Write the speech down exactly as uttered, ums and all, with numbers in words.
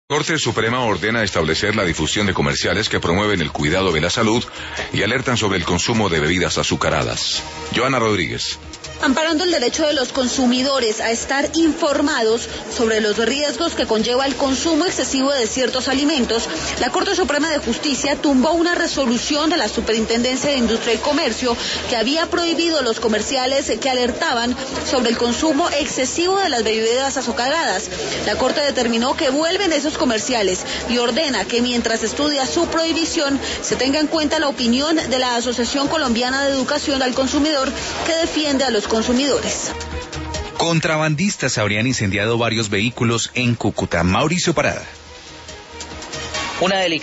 Corte Suprema ordena establecer la difusión de comerciales que promueven el cuidado de la salud y alertan sobre el consumo de bebidas azucaradas. Joana Rodríguez. Amparando el derecho de los consumidores a estar informados sobre los riesgos que conlleva el consumo excesivo de ciertos alimentos, la Corte Suprema de Justicia tumbó una resolución de la Superintendencia de Industria y Comercio que había prohibido los comerciales que alertaban sobre el consumo excesivo de las bebidas azucaradas. La Corte determinó que vuelven esos comerciales y ordena que mientras estudia su prohibición se tenga en cuenta la opinión de la Asociación Colombiana de Educación al Consumidor que defiende a los consumidores. Contrabandistas habrían incendiado varios vehículos en Cúcuta. Mauricio Parada. Una delicada